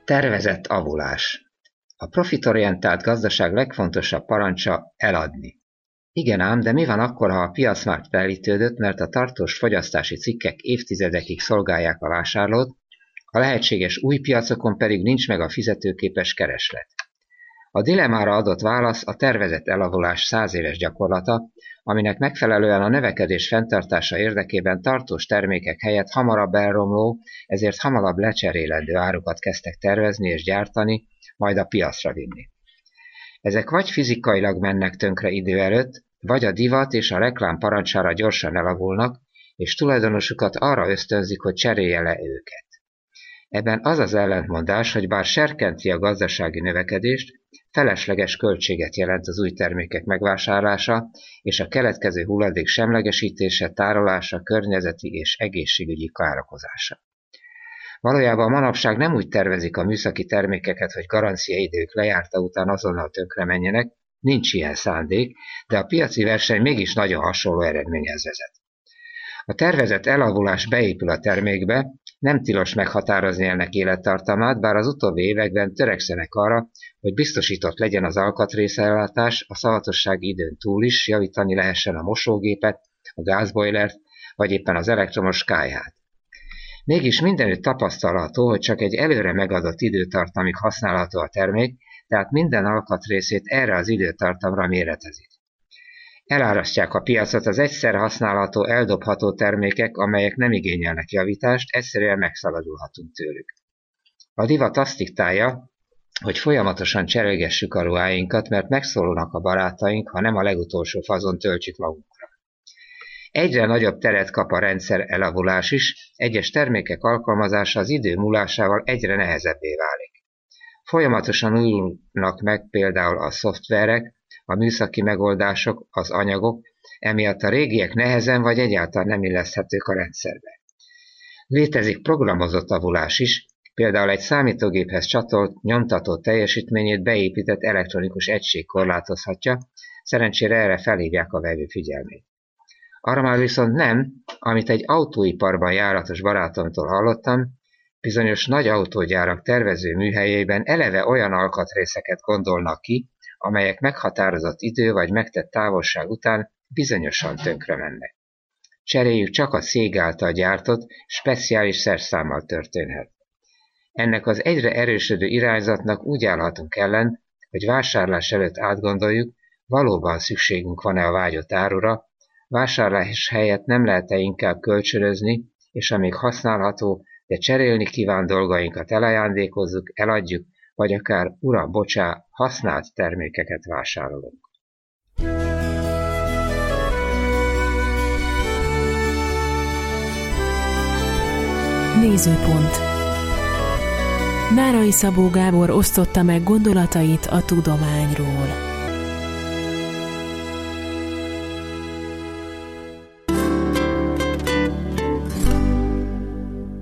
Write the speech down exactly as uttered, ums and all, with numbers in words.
Tervezett avulás. A profitorientált gazdaság legfontosabb parancsa eladni. Igen ám, de mi van akkor, ha a piac már telítődött, mert a tartós fogyasztási cikkek évtizedekig szolgálják a vásárlót, a lehetséges új piacokon pedig nincs meg a fizetőképes kereslet. A dilemmára adott válasz a tervezett elavulás száz éves gyakorlata, aminek megfelelően a növekedés fenntartása érdekében tartós termékek helyett hamarabb elromló, ezért hamarabb lecserélendő árukat kezdtek tervezni és gyártani, majd a piacra vinni. Ezek vagy fizikailag mennek tönkre idő előtt, vagy a divat és a reklám parancsára gyorsan elavulnak, és tulajdonosukat arra ösztönzik, hogy cserélje le őket. Ebben az az ellentmondás, hogy bár serkenti a gazdasági növekedést, felesleges költséget jelent az új termékek megvásárlása és a keletkező hulladék semlegesítése, tárolása, környezeti és egészségügyi károkozása. Valójában manapság nem úgy tervezik a műszaki termékeket, hogy garanciaidők lejárta után azonnal tönkre menjenek, nincs ilyen szándék, de a piaci verseny mégis nagyon hasonló eredményhez vezet. A tervezett elavulás beépül a termékbe, nem tilos meghatározni ennek élettartamát, bár az utóbbi években törekszenek arra, hogy biztosított legyen az alkatrészellátás, a szavatossági időn túl is javítani lehessen a mosógépet, a gázbojlert, vagy éppen az elektromos kályhát. Mégis mindenütt tapasztalható, hogy csak egy előre megadott időtartamig használható a termék, tehát minden alkatrészét erre az időtartamra méretezik. Elárasztják a piacot az egyszer használható, eldobható termékek, amelyek nem igényelnek javítást, egyszerűen megszabadulhatunk tőlük. A divat azt diktálja, hogy folyamatosan cserélgessük a ruháinkat, mert megszólulnak a barátaink, ha nem a legutolsó fazon töltjük magunkra. Egyre nagyobb teret kap a rendszer elavulás is, egyes termékek alkalmazása az idő múlásával egyre nehezebbé válik. Folyamatosan újulnak meg például a szoftverek, a műszaki megoldások, az anyagok, emiatt a régiek nehezen vagy egyáltalán nem illeszthetők a rendszerbe. Létezik programozott avulás is, például egy számítógéphez csatolt, nyomtató teljesítményét beépített elektronikus egység korlátozhatja, szerencsére erre felhívják a vevő figyelmét. Arra már viszont nem, amit egy autóiparban járatos barátomtól hallottam, bizonyos nagy autógyárak tervező műhelyében eleve olyan alkatrészeket gondolnak ki, amelyek meghatározott idő vagy megtett távolság után bizonyosan tönkre mennek. Cseréjük csak a cég által gyártott, speciális szerszámmal történhet. Ennek az egyre erősödő irányzatnak úgy állhatunk ellen, hogy vásárlás előtt átgondoljuk, valóban szükségünk van-e a vágyott árura, vásárlás helyett nem lehet-e inkább kölcsönözni, és amíg használható, de cserélni kíván dolgainkat elajándékozzuk, eladjuk, vagy akár, uram, bocsá, használt termékeket vásárolunk. Nézőpont. Nárai Szabó Gábor osztotta meg gondolatait a tudományról.